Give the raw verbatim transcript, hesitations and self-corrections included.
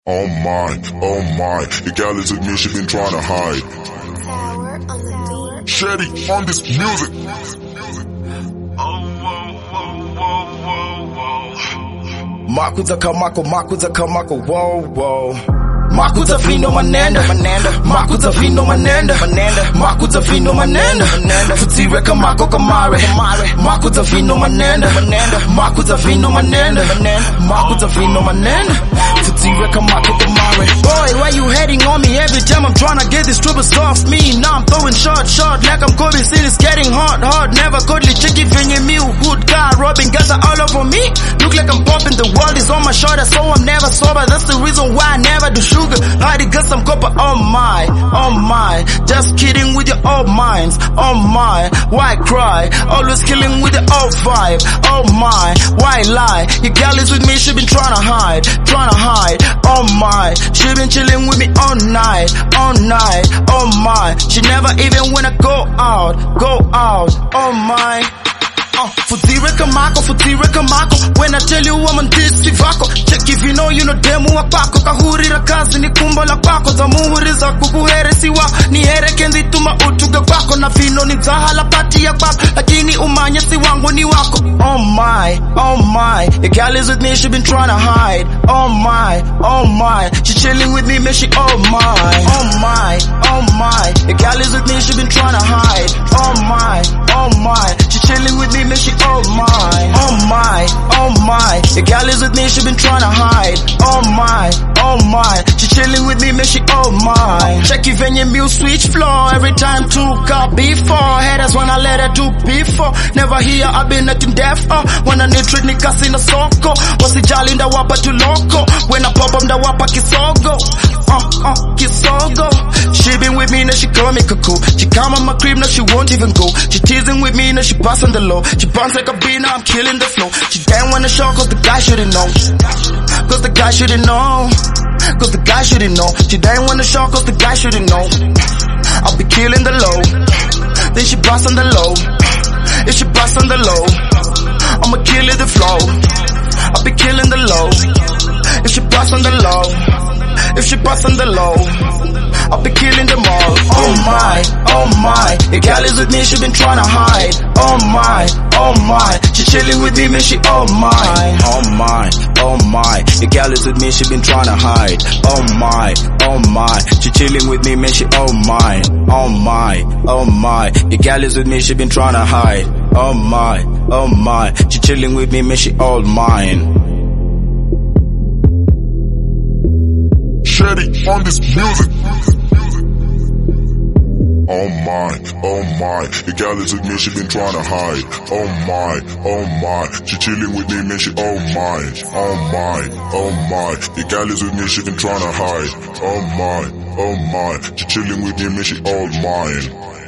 Oh my, oh my, the gal is with me, she been trying to hide. Shetty on this music. Makuza kamako, makuza kamako, wow, wow. Makuza vino manenda, makuza vino manenda, makuza vino manenda, futire kamako kamare, makuza vino manenda, makuza vino manenda, makuza vino manenda, futire kamako kamare. Boy, why you hating on me every time I'm trying to get these troubles off me? Now I'm throwing short, short like I'm Kobe, see it's getting hot, hot. Never godly chicky venye meal, good guy, robbing guys are all over me. Look like I'm popping, the world is on my shoulder, so I'm never sober. That's the reason why I never do sugar. Hide it, got some copper, oh my, oh my. Just kidding with your old minds, oh my. Why cry? Always killing with the old vibe, oh my. Why lie? Your gal is with me, she been trying to hide, trying to hide, oh my. She been chilling with me all night, all night, oh my. She never even wanna go out, go out, oh my. Uh, futire kamako, futire kamako. When I tell you I'm on this sivako, check if you know you know demu wapako. Kahurira kazi ni kumbo la kwako, zamuhuriza kukuheresi wako. Ni here kendi tuma utuga kwako, na vino ni zahala pati ya kwako, lakini umanyesi wangu ni wako. Oh my, oh my, your gal is with me, she been trying to hide. Oh my, oh my, she chilling with me, man, she oh my. Oh my, oh my, your gal is with me, she been trying to hide. Oh my, oh my, she chilling with me, man, she oh my. Oh my, oh my, your gal is with me, she been trying to hide. Oh my, oh my, she chilling with me, man, she oh my. Check if any meal switch floor, every time to cop before. Haters wanna let her do before. Never hear I've been nothing deaf, uh. When I need treat ni kasi na soko, wasijali ndawapa tu loko. When I pop up ndawapa kisogo, uh, uh, kisogo. She been with me, now she call me cuckoo. She come on my crib, now she won't even go. She teasing with me, now she pass on the low. She bounce like a bee, now I'm killing the flow. She damn wanna show, cause the guy shouldn't know. Cause the guy shouldn't know. Cause the guy shouldn't know. She damn wanna show, cause the guy shouldn't know. I'll be killing the low. Then she bounce on the low. If she bounce on the low, I'ma kill it the flow. I'll be killing the low. If she bounce on the low, if she bounce on the low, I'll be killing them all. Oh my, oh my, your gal is with me, she been trying to hide. Oh my, oh my, she chilling with me, man, she oh my. Oh my, oh my, your gal is with me, she been trying to hide. Oh my, oh my, she chilling with me, man, she oh my. Oh my, oh my, your gal is with me, she been trying to hide. Oh my, oh my, she chilling with me, man, she all mine. Shetty on this music. Oh my, oh my, the gal is with me, she been trying to hide. Oh my, oh my, she chilling with me, man, she oh my. Oh my, oh my, the gal is with me, she been trying to hide. Oh my, oh my, she chilling with me, man, she all mine.